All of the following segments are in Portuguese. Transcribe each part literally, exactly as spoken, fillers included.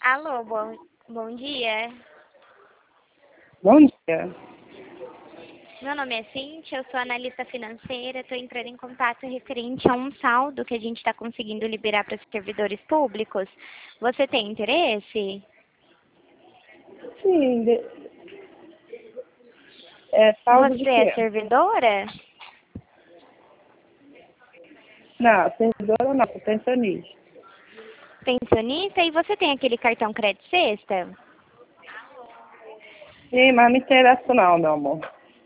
Alô, bom, bom dia. Bom dia. Meu nome é Cíntia, eu sou analista financeira, estou entrando em contato referente a um saldo que a gente está conseguindo liberar para os servidores públicos. Você tem interesse? Sim, de... é saldo de Você é quê? servidora? Não, servidora não, sou pensionista. Pensionista? E você tem aquele cartão crédito sexta? Sim, mas não interessa não, meu amor.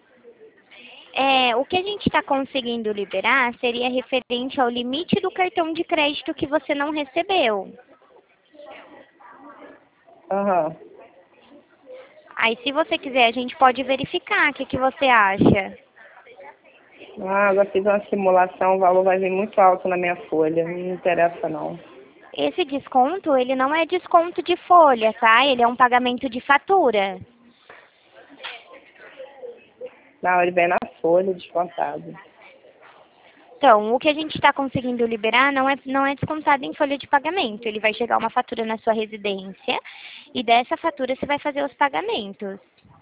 É, o que a gente está conseguindo liberar seria referente ao limite do cartão de crédito que você não recebeu. Aham. Aí, se você quiser, a gente pode verificar. O que, que você acha? Ah, agora fiz uma simulação, o valor vai vir muito alto na minha folha. Não me interessa não. Esse desconto, ele não é desconto de folha, tá? Ele é um pagamento de fatura. Não, ele vem na folha, descontado. Então, o que a gente está conseguindo liberar não é, não é descontado em folha de pagamento. Ele vai chegar uma fatura na sua residência e dessa fatura você vai fazer os pagamentos.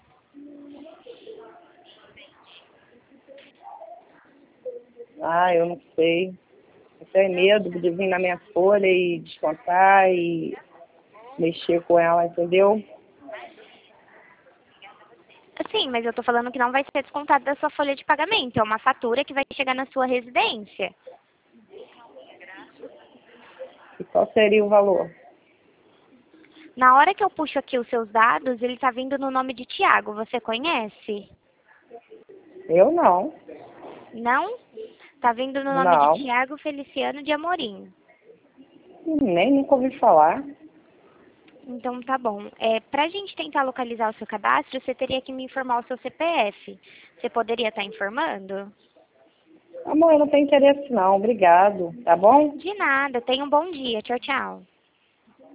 Ah, eu não sei. Eu tenho medo de vir na minha folha e descontar e mexer com ela, entendeu? Sim, mas eu estou falando que não vai ser descontado da sua folha de pagamento. É uma fatura que vai chegar na sua residência. E qual seria o valor? Na hora que eu puxo aqui os seus dados, ele está vindo no nome de Tiago. Você conhece? Eu não. Não? Está vindo no nome de Não. Tiago Feliciano de Amorim. Nem nunca ouvi falar. Então tá bom. É, para a gente tentar localizar o seu cadastro, você teria que me informar o seu C P F. Você poderia estar informando? Amor, eu não tenho interesse não, obrigado, tá bom? De nada. Tenha um bom dia. Tchau, tchau.